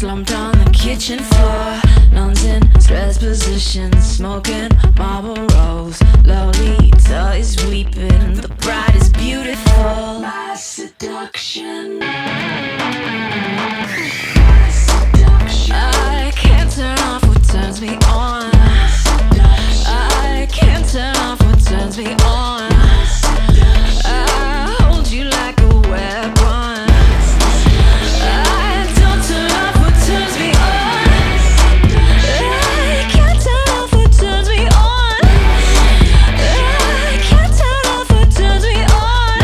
slumped on the kitchen floor. Nuns in stress positions, smoking Marlboros. Lolita is weeping, the bride is beautiful. My seduction. I can't turn off what turns me on. I can't turn off what turns me on. I hold you like a weapon. I don't turn off what turns me on. I can't turn off what turns me on. I can't turn off what turns me on.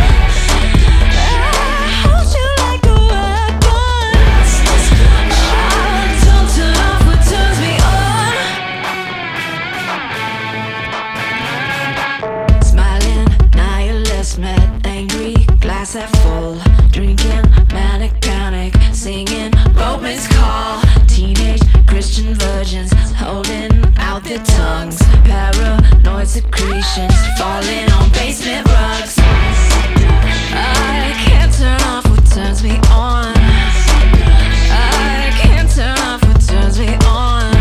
I hold you like a weapon. I don't turn off what turns me on. Smiling, nihilist, mad, angry, glass half full. Drinking, manic panic, singing Roman's call. Teenage Christian virgins holding out their tongues. Paranoid secretions falling on basement rugs. I can't turn off what turns me on. I can't turn off what turns me on.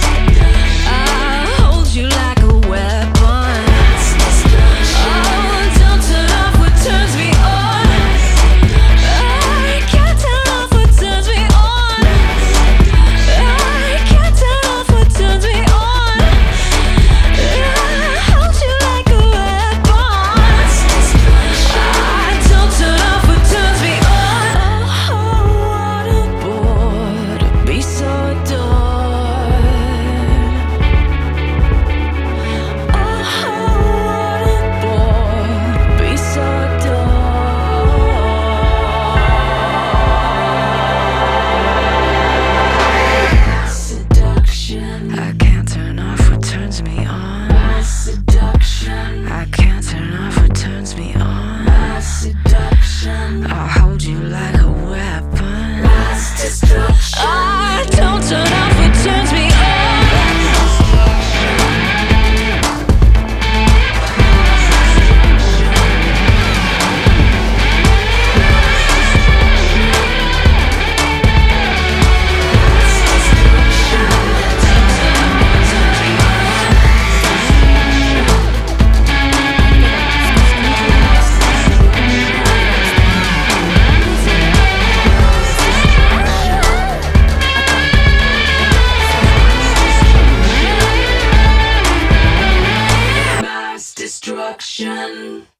I hold you like a weapon. Oh, don't turn off what turns me on. I can't turn off what turns me on. I can't turn off what turns me on. I hold you like a weapon. I don't turn off what turns me on. Oh, what a bore to be so adored. Oh, what a bore to be so adored. Seduction. I can't turn off what turns me on. Seduction. I can't turn off what turns me on. Seduction. I'll hold you like a weapon. I don't turn off what turns me on. Destruction.